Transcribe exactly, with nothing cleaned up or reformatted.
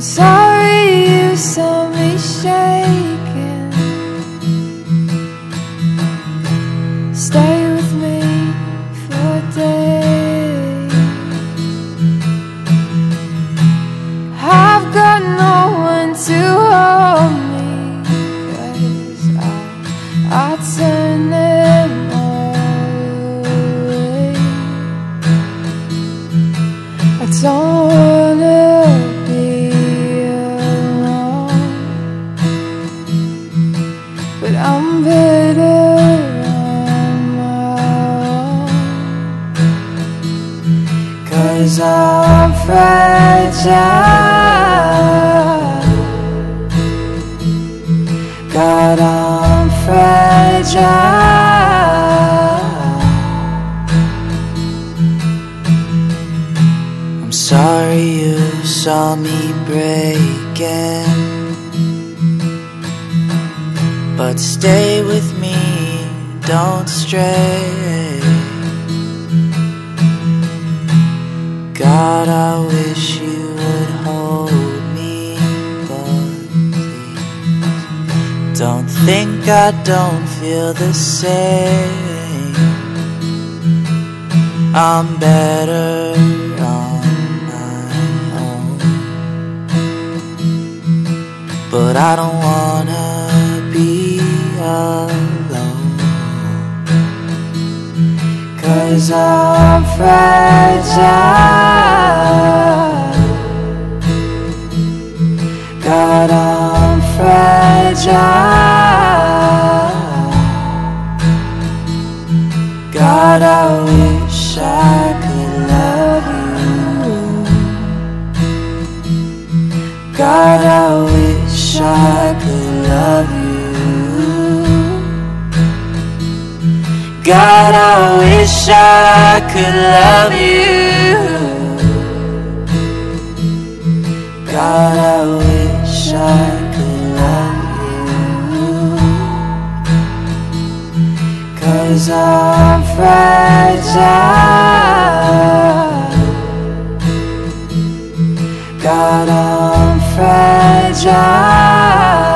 sorry you saw me shaking. Stay with me for a day. I've got no one to hold me, 'cause I, I turn them all away. I don't wanna be alone, but I'm better on my own. 'Cause I'm fragile, God, I'm fragile. I'm sorry you saw me breaking, but stay with me, don't stray. God, I wish you would hold me, but please don't think I don't feel the same. I'm better on my own, but I don't wanna be alone. 'Cause I'm fragile, God, I'm fragile. God, I wish I could love you. God, I wish I could love you. God, I wish I could love you. God, I wish I could love you. 'Cause I'm fragile, God, I'm fragile.